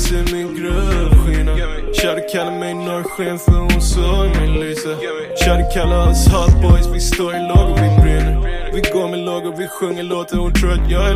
ser min grupp skina. Shawty kallar mig norrsken för hon såg mig lysa. Shawty kallar oss hot boys, vi står i lag och vi brinner. Vi går med lag och vi sjunger låtar, hon tror att jag är